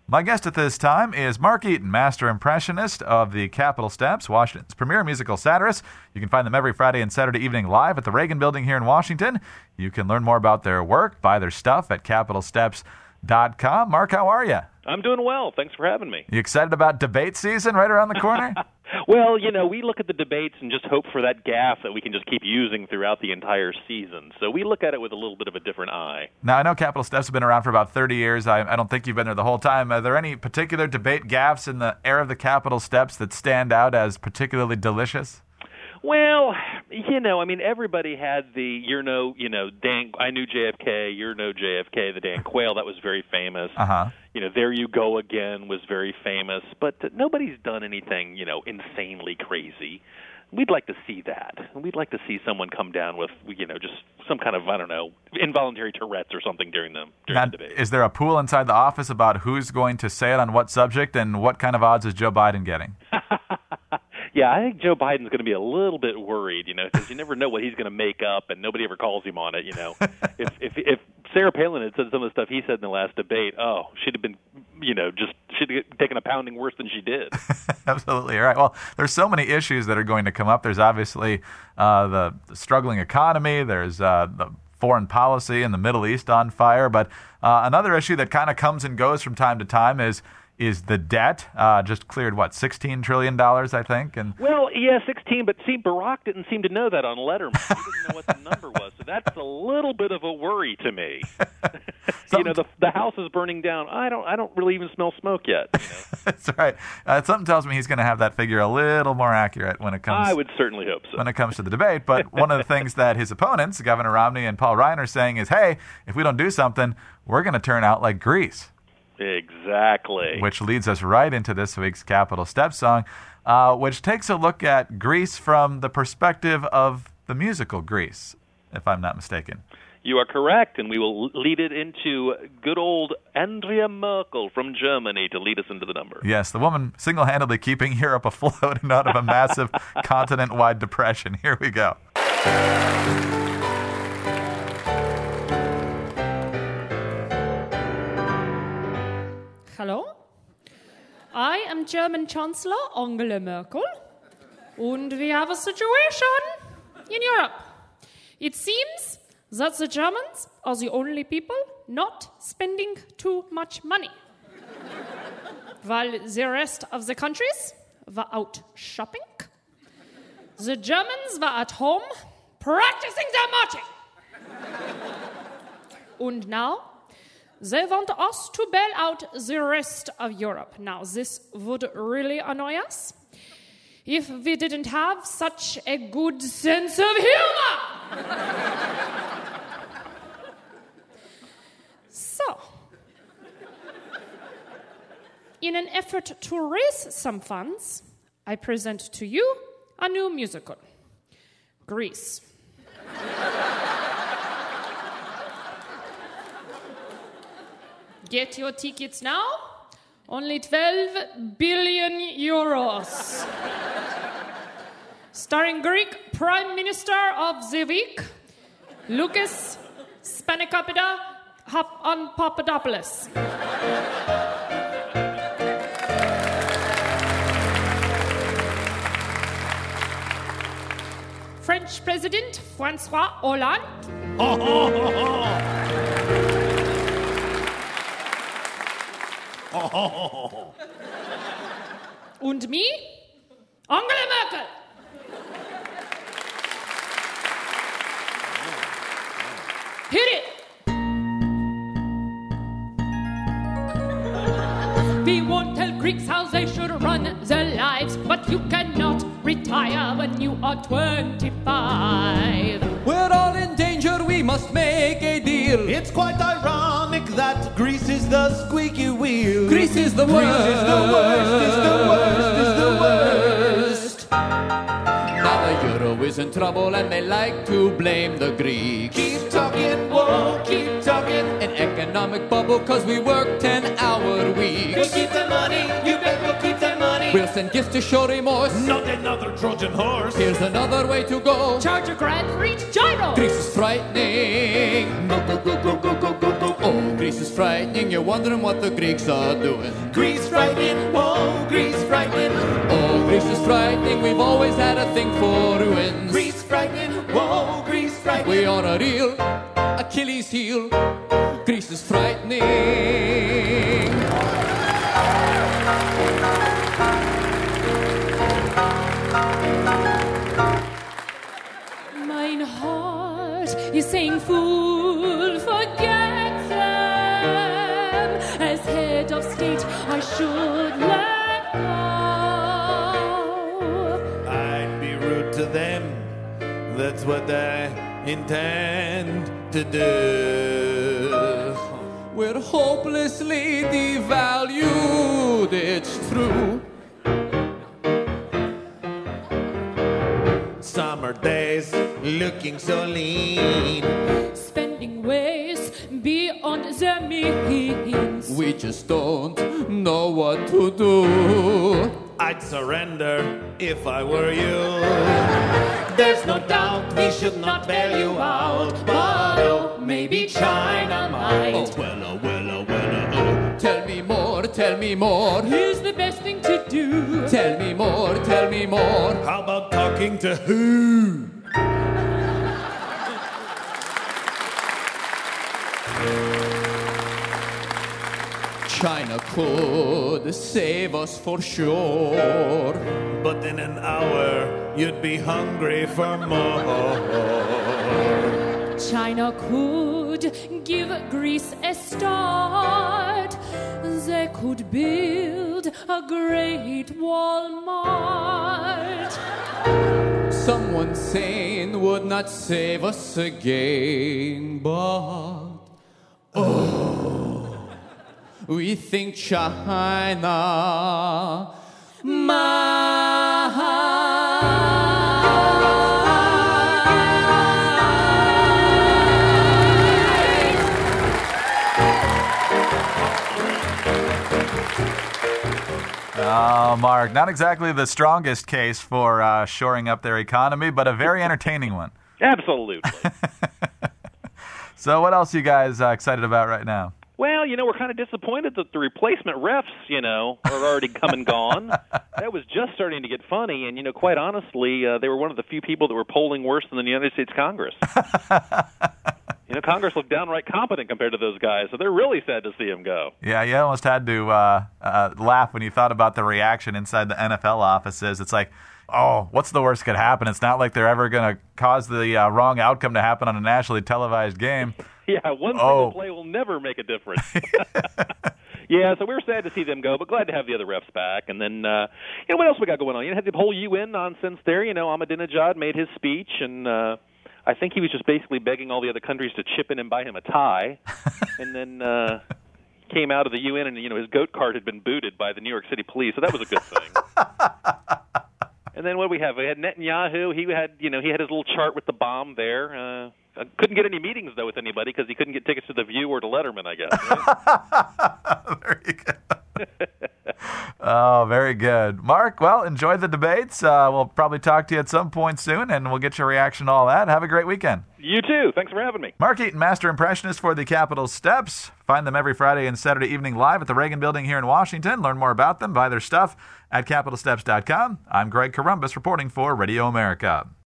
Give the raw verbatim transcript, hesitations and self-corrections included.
My guest at this time is Mark Eaton, master impressionist of the Capitol Steps, Washington's premier musical satirist. You can find them every Friday and Saturday evening live at the Reagan Building here in Washington. You can learn more about their work, buy their stuff at capitol steps dot com. Mark, how are you? I'm doing well. Thanks for having me. You excited about debate season right around the corner? Well, you know, we look at the debates and just hope for that gaffe that we can just keep using throughout the entire season. So we look at it with a little bit of a different eye. Now, I know Capitol Steps have been around for about thirty years. I, I don't think you've been there the whole time. Are there any particular debate gaffes in the era of the Capitol Steps that stand out as particularly delicious? Well, you know, I mean, everybody had the, you're no, you know, Dan, I knew J F K, you're no J F K, the Dan Quayle, that was very famous. Uh-huh. You know, There You Go Again was very famous, but nobody's done anything, you know, insanely crazy. We'd like to see that. We'd like to see someone come down with, you know, just some kind of, I don't know, involuntary Tourette's or something during the, during now, the debate. Is there a pool inside the office about who's going to say it on what subject, and what kind of odds is Joe Biden getting? Yeah, I think Joe Biden's going to be a little bit worried, you know, because you never know what he's going to make up, and nobody ever calls him on it, you know. if, if if Sarah Palin had said some of the stuff he said in the last debate, oh, she'd have been, you know, just she'd have taken a pounding worse than she did. Absolutely. All right. Well, there's so many issues that are going to come up. There's obviously uh, the, the struggling economy. There's uh, the foreign policy in the Middle East on fire. But uh, another issue that kind of comes and goes from time to time is is the debt. Uh, just cleared, what, sixteen trillion dollars, I think? And Well, yeah, sixteen, but see, Barack didn't seem to know that on Letterman. He didn't know what the number was, so that's a little bit of a worry to me. You know, the the house is burning down. I don't I don't really even smell smoke yet. You know? That's right. Uh, something tells me he's going to have that figure a little more accurate when it comes I would certainly hope so. when it comes to the debate. But one of the things that his opponents, Governor Romney and Paul Ryan, are saying is, hey, if we don't do something, we're going to turn out like Grease. Exactly. Which leads us right into this week's Capitol Steps song, uh, which takes a look at Grease from the perspective of the musical Grease, if I'm not mistaken. You are correct, and we will lead it into good old Andrea Merkel from Germany to lead us into the number. Yes, the woman single-handedly keeping Europe afloat and out of a massive continent-wide depression. Here we go. Hello, I am German Chancellor Angela Merkel, and we have a situation in Europe. It seems that the Germans are the only people not spending too much money, while the rest of the countries were out shopping. The Germans were at home practicing their marching. And now they want us to bail out the rest of Europe. Now, this would really annoy us if we didn't have such a good sense of humor. So, in an effort to raise some funds, I present to you a new musical, Grease. Get your tickets now. Only twelve billion euros. Starring Greek Prime Minister of the Week, Lucas Spanikopoulos on Papadopoulos. French President François Hollande. Oh, oh, oh, oh. Oh, oh, oh. Und me, Angela Merkel. Hit it. We won't tell Greeks how they should run their lives, but you cannot retire when you are twenty-five. We're all in danger, we must make a deal. It's quite ironic that Greece is the squeaky wheel. Greece is the worst. Greece is the worst, is the worst, is the worst. Now the euro is in trouble and they like to blame the Greeks. Keep talking, whoa, keep talking. An economic bubble cause we work ten-hour weeks. We'll keep the money, you bet we'll keep the money. We'll send gifts to show remorse. Not another Trojan horse. Here's another way to go. Charge a grand for each gyro. Greece is frightening. Go, go, go, go, go, go, go, go. Oh, Greece is frightening. You're wondering what the Greeks are doing. Greece frightening, whoa, Greece frightening. Oh, Greece is frightening. We've always had a thing for ruins. Greece frightening, whoa, Greece frightening. We are a real Achilles heel. Greece is frightening. Mein heart is saying, fool, forget them. As head of state, I should let go. I'd be rude to them. That's what I intend to do. We're hopelessly devalued, it's true. Summer days looking so lean. Spending ways beyond their means. We just don't know what to do. I'd surrender if I were you. There's no doubt we should not bail you out, but oh, maybe China might. Oh, well, oh, well, oh, well, oh, oh. Tell me more, tell me more. Here's the best thing to do. Tell me more, tell me more. How about talking to who? China could save us for sure. But in an hour, you'd be hungry for more. China could give Greece a start. They could build a great Walmart. Someone sane would not save us again, but oh, we think China Oh, Mark, not exactly the strongest case for uh, shoring up their economy, but a very entertaining one. Absolutely. So what else are you guys uh, excited about right now? Well, you know, we're kind of disappointed that the replacement refs, you know, are already come and gone. That was just starting to get funny, and, you know, quite honestly, uh, they were one of the few people that were polling worse than the United States Congress. You know, Congress looked downright competent compared to those guys, so they're really sad to see them go. Yeah, you almost had to uh, uh, laugh when you thought about the reaction inside the N F L offices. It's like, oh, what's the worst that could happen? It's not like they're ever going to cause the uh, wrong outcome to happen on a nationally televised game. Yeah, one oh. single play will never make a difference. Yeah, so we were sad to see them go, but glad to have the other refs back. And then, uh, you know, what else we got going on? You know, had the whole U N nonsense there. You know, Ahmadinejad made his speech, and uh, I think he was just basically begging all the other countries to chip in and buy him a tie. And then uh, came out of the U N, and, you know, his goat cart had been booted by the New York City police, so that was a good thing. And then what do we have? We had Netanyahu. He had, you know, he had his little chart with the bomb there. Uh, couldn't get any meetings, though, with anybody because he couldn't get tickets to The View or to Letterman, I guess. Right? Very good. Oh, very good. Mark, well, enjoy the debates. Uh, we'll probably talk to you at some point soon, and we'll get your reaction to all that. Have a great weekend. You too. Thanks for having me. Mark Eaton, Master Impressionist for the Capitol Steps. Find them every Friday and Saturday evening live at the Reagan Building here in Washington. Learn more about them, buy their stuff at capitol steps dot com. I'm Greg Columbus reporting for Radio America.